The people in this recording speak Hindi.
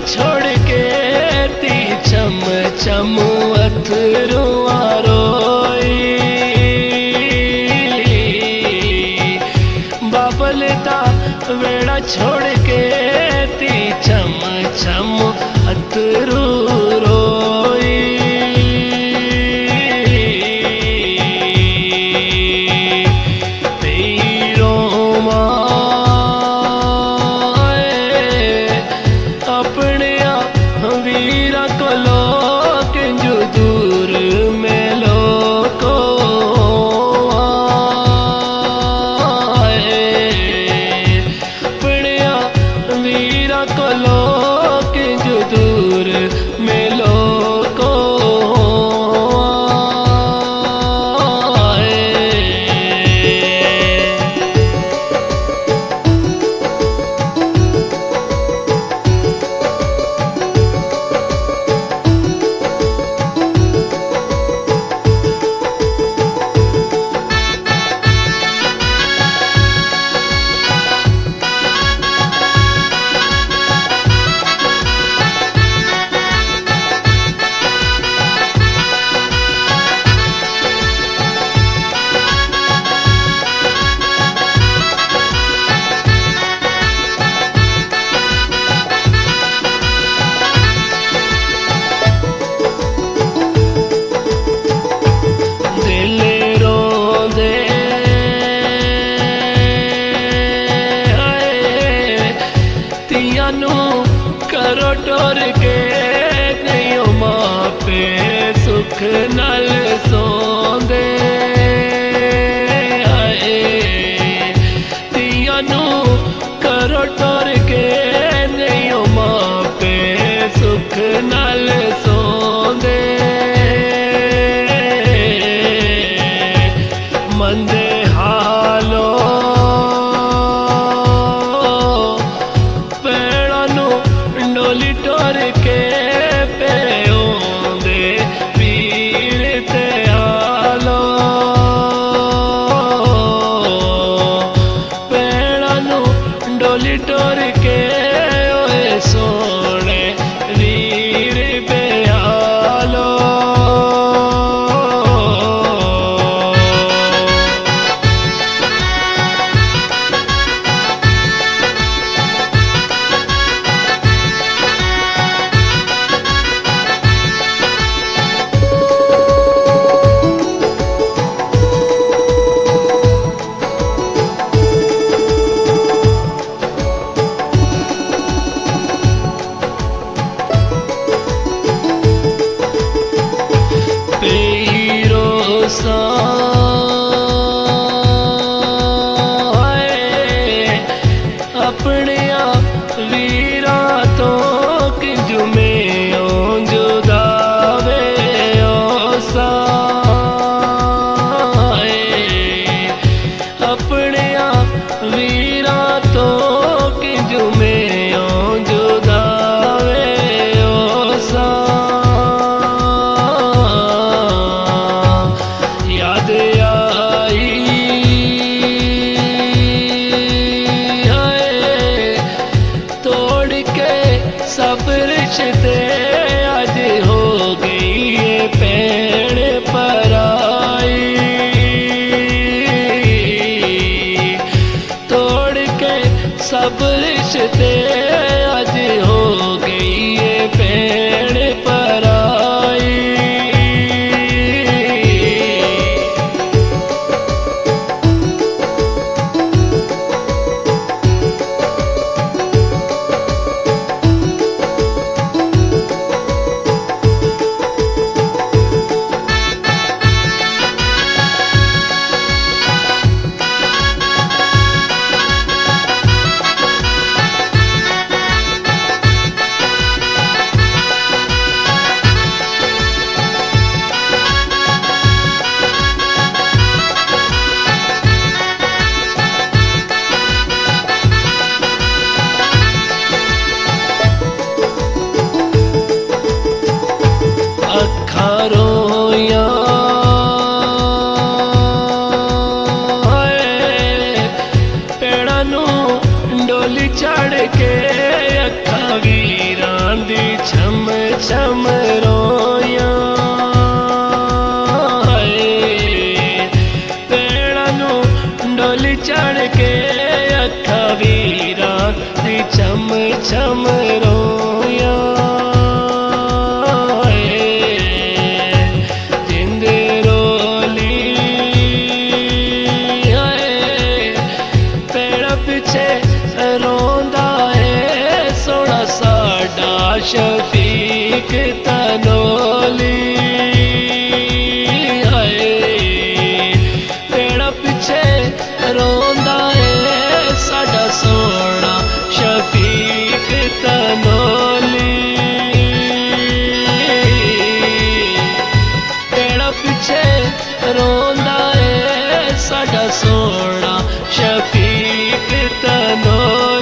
छोड़ के ती चम चम अथरुआ रोई। बाबल दा वेड़ा छोड़ के ती चम चम अथरू रोई। करो टोर के नहीं माँ पे सुख नल सोंदे आए। तियानू करो टोर के नहीं माँ पे सुख नल सोंदे। मंदे हालो डोली टोर के पे ओंदे पीर ते आलो। पेड़ानू डोली टोर के ओए सोने वीर पे आलो। अपने वीरा तो किंजु में जुदावे अपने वीरा तो किंजु में जुदावे याद सब रिश्ते आज हो गई ये पेड़ पर आई। तोड़ के सब रिश्ते आज हो गई ये पेड़ पर आई। डोली चढ़ के अखा वीरा दी छम छम रोया पेड़ा नू डोली चढ़ के अखा वीरा दी छम छम रोया जिंद रोली पेड़ा पीछे रोंदा है सोना साडा शफीक तनोली पेड़ा पीछे रोंदा है साडा सोना शफीक तनोली पेड़ा पीछे रोंदा है साडा सोना शफीक तनोली।